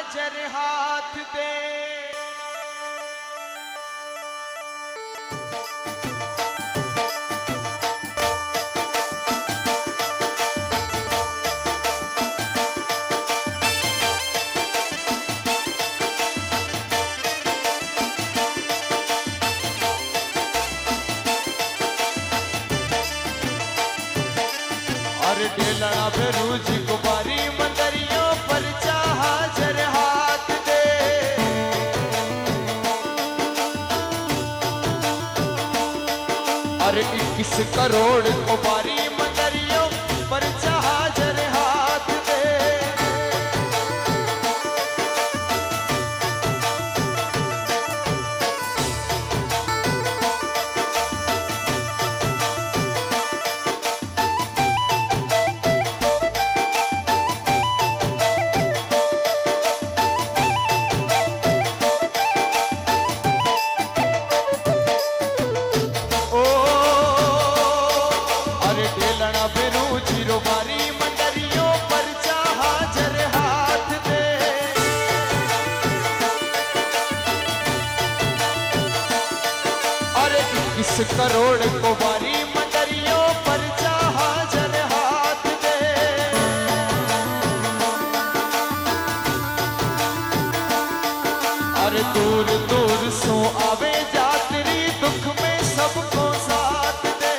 हाजर हाथ दे। और ढेलना भेरूज कुमारी मंदरियों पर हाजर हाथ दे। और 21 करोड़ कुमारी मंदरियों पर हाजर हाथ दे। मारी मंडरियों पर हाजर हाथ दे। और 21 करोड़ कुमारी मंडरियों पर हाजर हाथ दे। और दूर दूर सो आवे जातरी दुख में सबको साथ दे।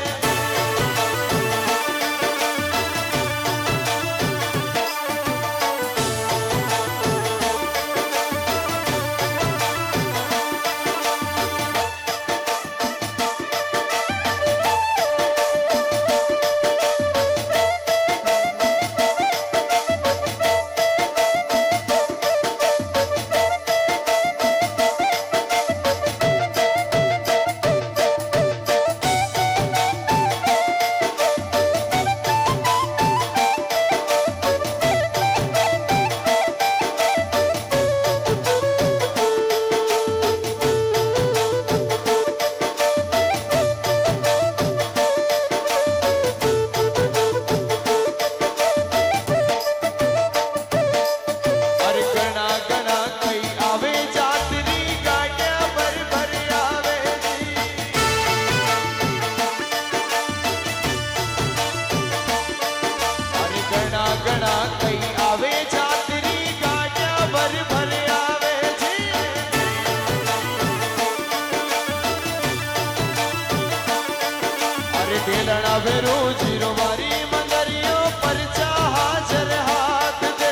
ढेलना भेरूज कुमारी मंदरियों पर हाजर हाथ दे।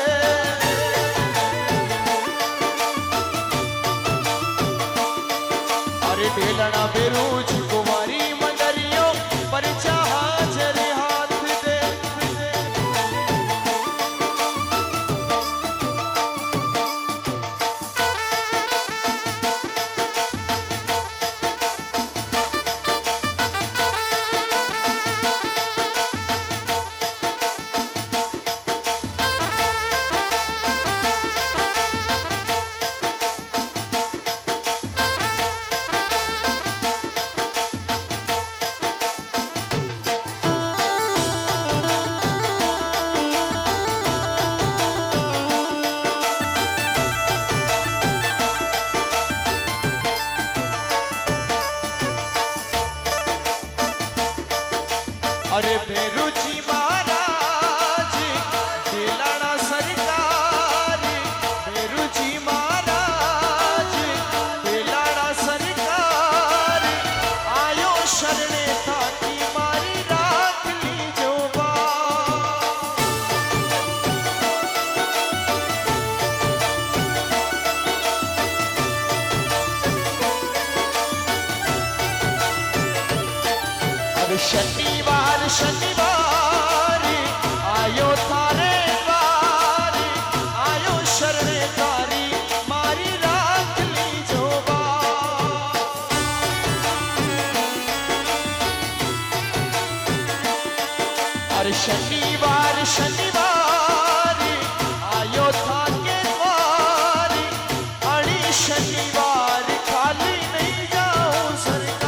अरे ढेलना भेरूज कुमारी मंदरियों पर हाजर हाथ दे। अरे भेरूजी महाराज ढेलना सरकार। भेरूजी महाराज ढेलना सरकार। आयो शरणे थाकी मारी राख ली जो अब शनिवार शनिवार आयो थारे द्वार। आयो शरणे तारी मारी राख ली जो और शनिवार शनिवार आयो थाके द्वार। अड़ी शनिवार खाली नहीं जाऊं सरकार।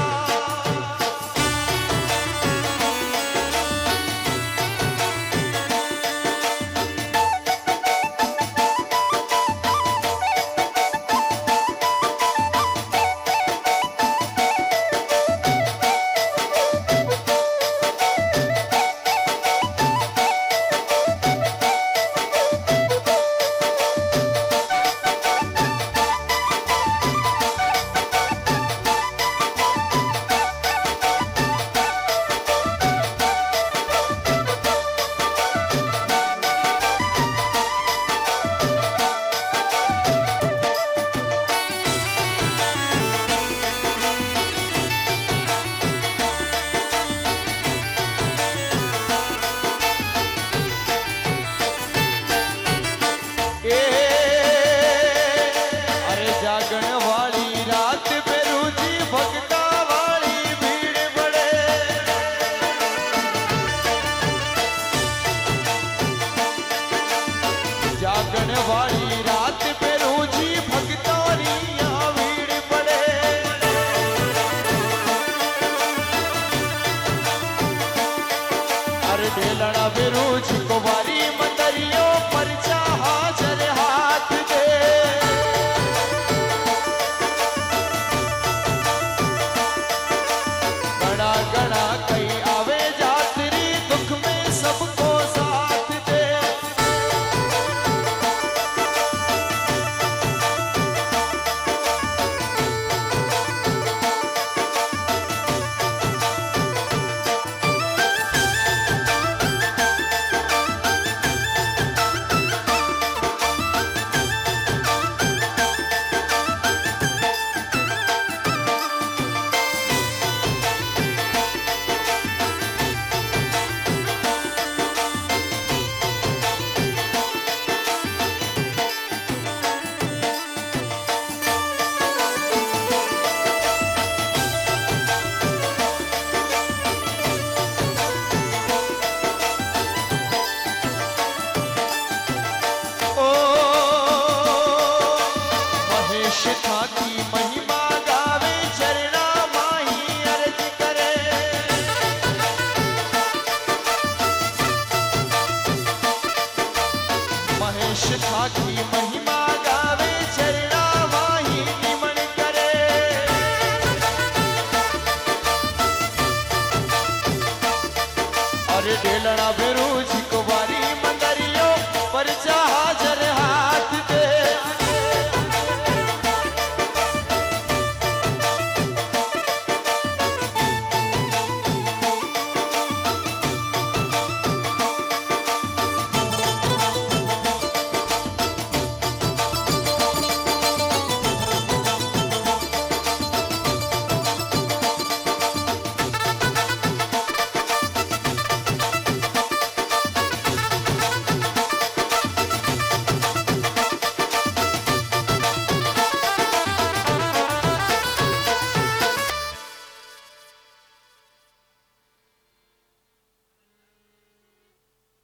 वाली रात पे रोजी भक्तोरी भीड़ पड़े। अरे बेलड़ा बेरोज कुंवारी मंदरियों पर हाजर हाथ दे। गड़ा गड़ा कई आवे जातरी दुख में सबको साथ दे। की महिमा गावे चरना माही अर्ज करे। महेश था की महिमा